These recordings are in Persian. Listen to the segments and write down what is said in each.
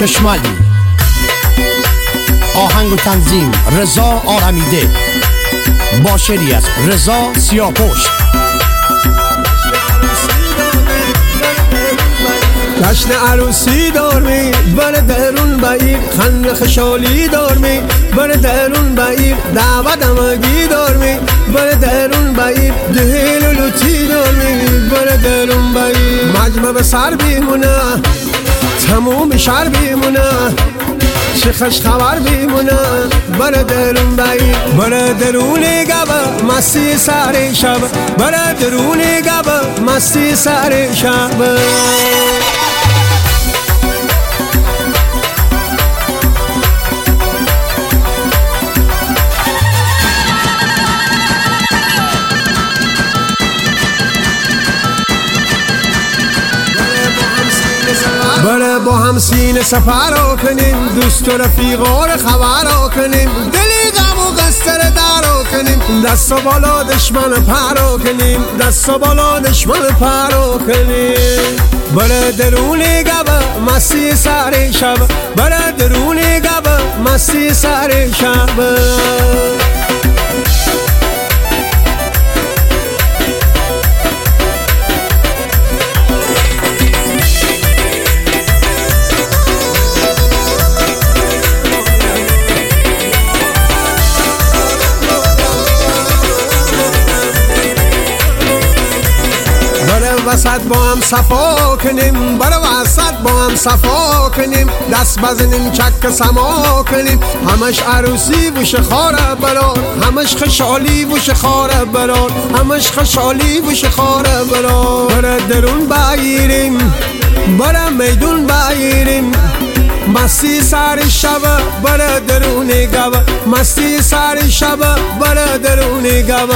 چشمالی. آهنگ و تنظیم رضا آرمیده با شعری از رضا سیاه‌پشت. جشن عروسی دارمی بر درون باییر، خند خشالی دارمی بر درون باییر، دعوت همگی دارمی بر درون باییر، دهیل و لوتی دارمی بر درون باییر. مجمع به سر بیمونه تموم شهر بیمونه، چه خوش خبر بیمونه بر درون باییر. بر درون گبه مستی سر شب، بر درون گبه مستی سر شب. بره با هم سینه سفر کنیم، دوست و رفیقا رو خبر کنیم، دلی غم و قصر در کنیم، دست و بالا دشمن پر کنیم، دست و بالا دشمن پر کنیم. بره درون گبه مستی سر شب، بره درون گبه مستی سر شب. وسط با هم صفا کنیم، بر وسط با هم صفا کنیم، دست بزنیم چک سما کنیم، همش عروسی وش خاره برار، همش خشالی وش خاره برار، همش خشالی وش خاره برار. بر درون بگیریم بر میدون بگیریم، مستی سر شب بر درون گبه، مستی سر شب بر درون گبه.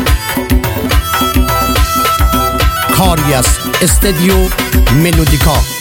کاری از استودیو ملودیکا.